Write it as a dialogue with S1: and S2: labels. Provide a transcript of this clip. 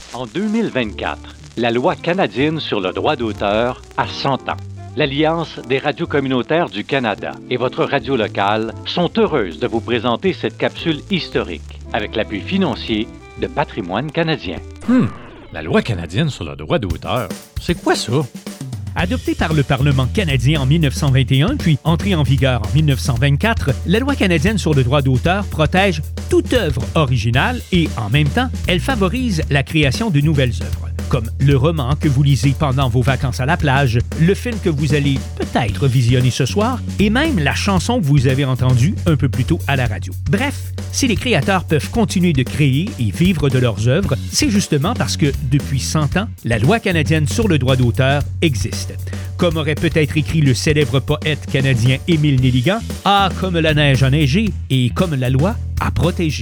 S1: En 2024, la loi canadienne sur le droit d'auteur a 100 ans. L'Alliance des radios communautaires du Canada et votre radio locale sont heureuses de vous présenter cette capsule historique avec l'appui financier de Patrimoine canadien.
S2: La loi canadienne sur le droit d'auteur, c'est quoi ça?
S3: Adoptée par le Parlement canadien en 1921 puis entrée en vigueur en 1924, la loi canadienne sur le droit d'auteur protège toute œuvre originale et, en même temps, elle favorise la création de nouvelles œuvres, comme le roman que vous lisez pendant vos vacances à la plage, le film que vous allez peut-être visionner ce soir et même la chanson que vous avez entendue un peu plus tôt à la radio. Bref, si les créateurs peuvent continuer de créer et vivre de leurs œuvres, c'est justement parce que, depuis 100 ans, la loi canadienne sur le droit d'auteur existe. Comme aurait peut-être écrit le célèbre poète canadien Émile Nelligan, « Ah, comme la neige a neigé et comme la loi a protégé ».